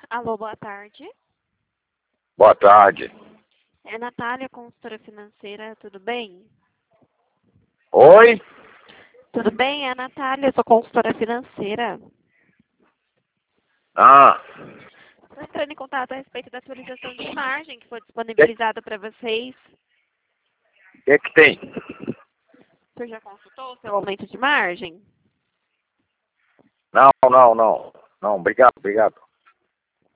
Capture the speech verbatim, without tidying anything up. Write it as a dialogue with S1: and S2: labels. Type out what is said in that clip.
S1: Alô, boa tarde.
S2: Boa tarde.
S1: É Natália, consultora financeira, tudo bem?
S2: Oi?
S1: Tudo bem? É a Natália, eu sou consultora financeira.
S2: Ah,
S1: Estou entrando em contato a respeito da atualização de margem que foi disponibilizada para vocês.
S2: o que que tem?
S1: O senhor já consultou o seu aumento de margem?
S2: Não, não, não. Não, obrigado, obrigado.